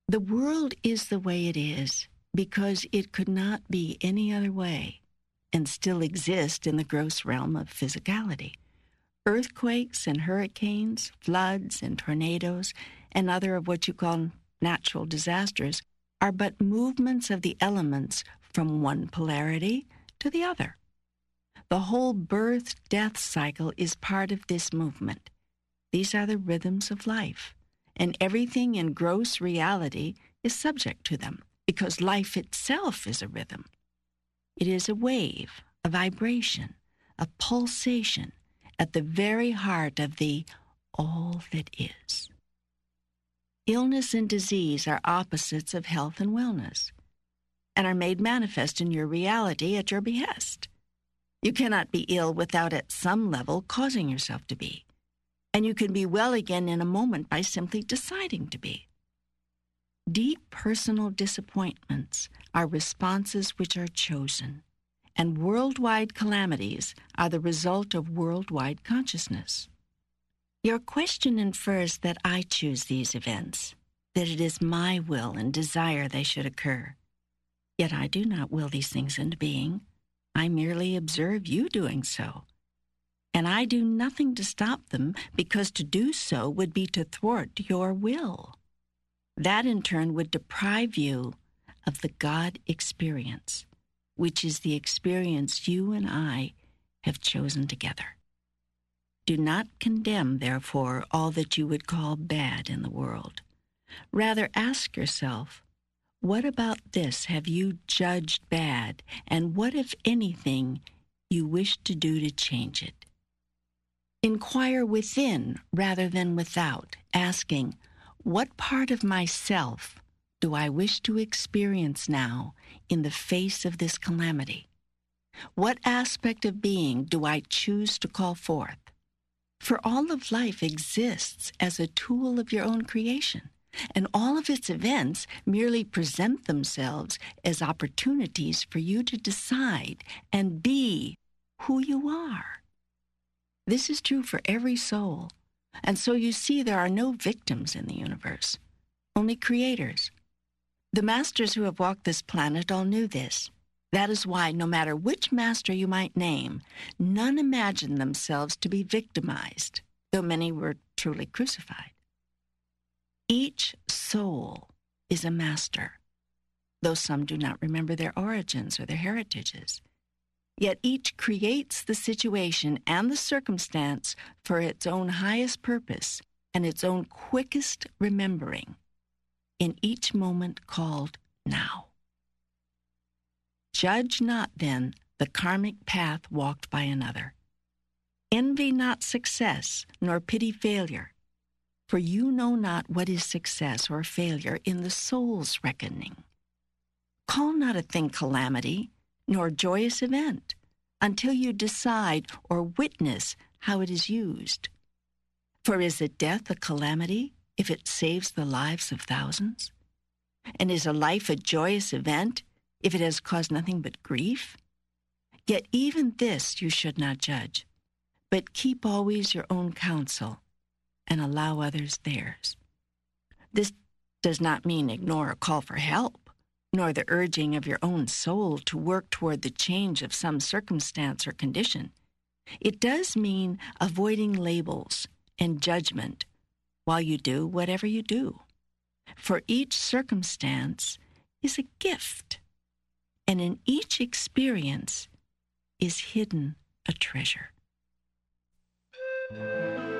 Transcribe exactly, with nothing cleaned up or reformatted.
The world is the way it is because it could not be any other way and still exist in the gross realm of physicality. Earthquakes and hurricanes, floods and tornadoes, and other of what you call natural disasters are but movements of the elements from one polarity to the other. The whole birth-death cycle is part of this movement. These are the rhythms of life, and everything in gross reality is subject to them, because life itself is a rhythm. It is a wave, a vibration, a pulsation at the very heart of the all that is. Illness and disease are opposites of health and wellness, and are made manifest in your reality at your behest. You cannot be ill without at some level causing yourself to be, and you can be well again in a moment by simply deciding to be. Deep personal disappointments are responses which are chosen, and worldwide calamities are the result of worldwide consciousness. Your question infers that I choose these events, that it is my will and desire they should occur. Yet I do not will these things into being. I merely observe you doing so. And I do nothing to stop them, because to do so would be to thwart your will. That in turn would deprive you of the God experience, which is the experience you and I have chosen together. Do not condemn, therefore, all that you would call bad in the world. Rather ask yourself, what about this have you judged bad, and what, if anything, you wish to do to change it? Inquire within rather than without, asking, what part of myself do I wish to experience now in the face of this calamity? What aspect of being do I choose to call forth? For all of life exists as a tool of your own creation, and all of its events merely present themselves as opportunities for you to decide and be who you are. This is true for every soul, and so you see there are no victims in the universe, only creators. The masters who have walked this planet all knew this. That is why, no matter which master you might name, none imagined themselves to be victimized, though many were truly crucified. Each soul is a master, though some do not remember their origins or their heritages. Yet each creates the situation and the circumstance for its own highest purpose and its own quickest remembering, in each moment called now. Judge not, then, the karmic path walked by another. Envy not success, nor pity failure, for you know not what is success or failure in the soul's reckoning. Call not a thing calamity, nor joyous event, until you decide or witness how it is used. For is it death a calamity if it saves the lives of thousands? And is a life a joyous event if it has caused nothing but grief? Yet even this you should not judge, but keep always your own counsel and allow others theirs. This does not mean ignore a call for help, nor the urging of your own soul to work toward the change of some circumstance or condition. It does mean avoiding labels and judgment while you do whatever you do. For each circumstance is a gift, and in each experience is hidden a treasure.